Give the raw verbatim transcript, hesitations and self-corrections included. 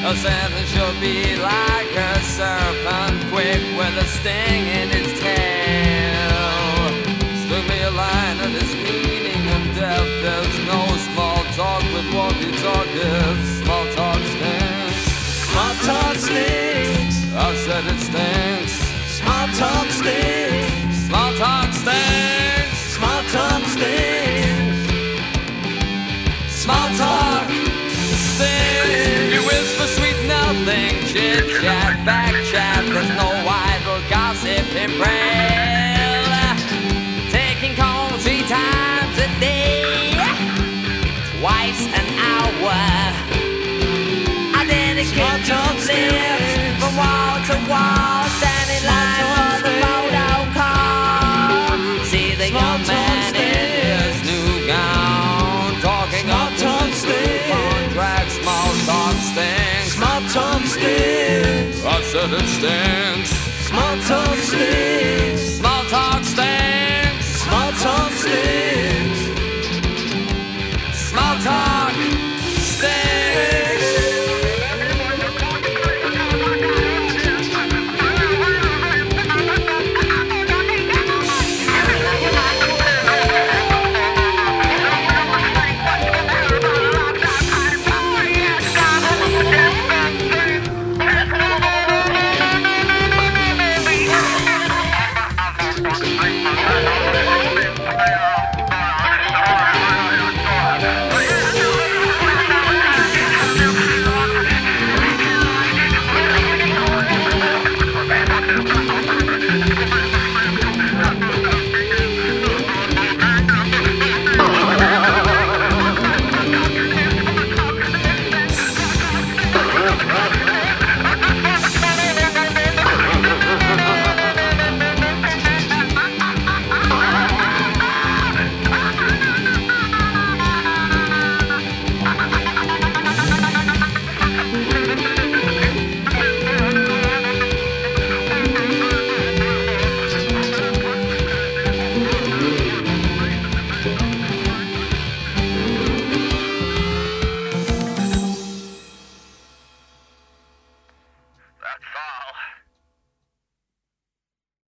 A sentence should be like a serpent, quick with a sting in its tail. Stick me a line and its meaning and depth. There's no small talk with walkie-talkies. Small talk stinks. Small talk stinks. I said it stinks. Small talk stinks. Small talk stinks. Small talk stinks. Small talk stinks. You whisper sweet nothing, chit chat, back chat. There's no idle gossip in braille. Taking calls three times a day, twice an hour. I dedicate to live from wall to wall, standing line for the photo call. See the young man in his new gown, talking up to the contract. Small talk stinks. Small talk stinks. I said it stinks. Small talk stinks.